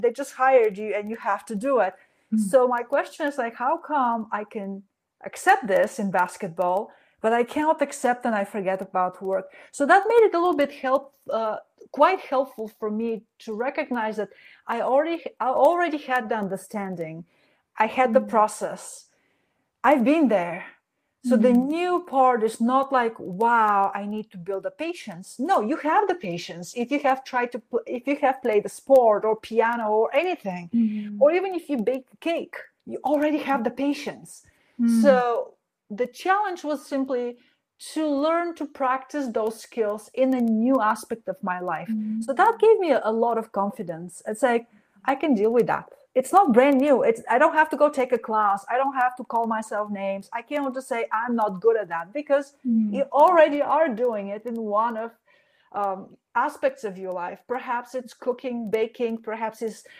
They just hired you and you have to do it. So my question is like, how come I can accept this in basketball, but I cannot accept and I forget about work? So that made it a little bit quite helpful for me to recognize that I already had the understanding. I had the process. I've been there. So the new part is not like, wow, I need to build the patience. No, you have the patience. If you have if you have played a sport or piano or anything, or even if you bake a cake, you already have the patience. So the challenge was simply to learn to practice those skills in a new aspect of my life. So that gave me a lot of confidence. It's like, I can deal with that. It's not brand new. I don't have to go take a class. I don't have to call myself names. I can't just say I'm not good at that, because you already are doing it in one of aspects of your life. Perhaps it's cooking, baking, perhaps it's